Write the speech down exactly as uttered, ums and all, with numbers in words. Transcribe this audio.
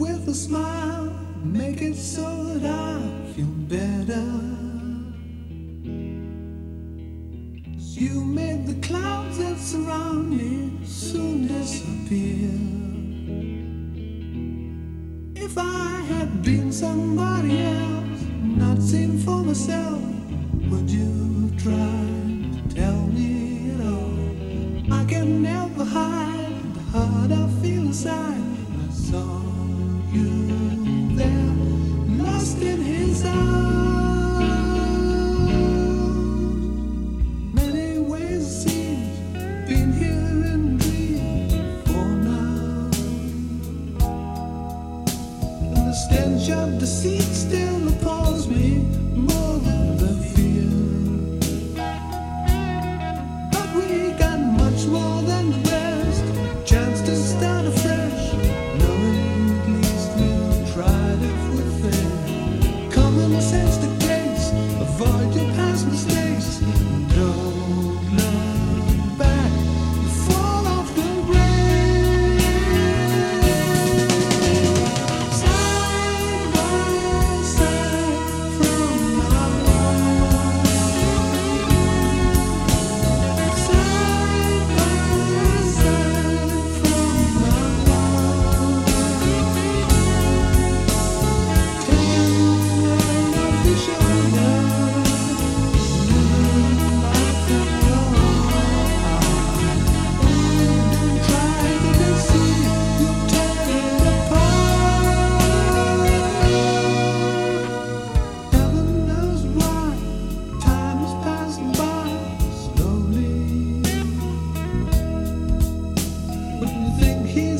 with a smile, make it so that I feel better. You made the clouds that surround me soon disappear. If I had been somebody else, not seen for myself, would you try to tell me at all? I can never hide the hurt I feel inside. I saw you there, lost in his arms. Many ways it seems, been here in dream for now. And the stench of deceit still appalls me more than the fear. But we got much more than the rest, chance to start afresh, knowing at least we'll try it if we're fair. Common sense dictates, avoid your past mistakes, don't look back, you fall off the grave. Side by side from now on, side by side from now on, taking right off your shoulder, living life in your heart. Try to deceive, you tear it apart. Heaven knows why time is passing by slowly. Wouldn't you think he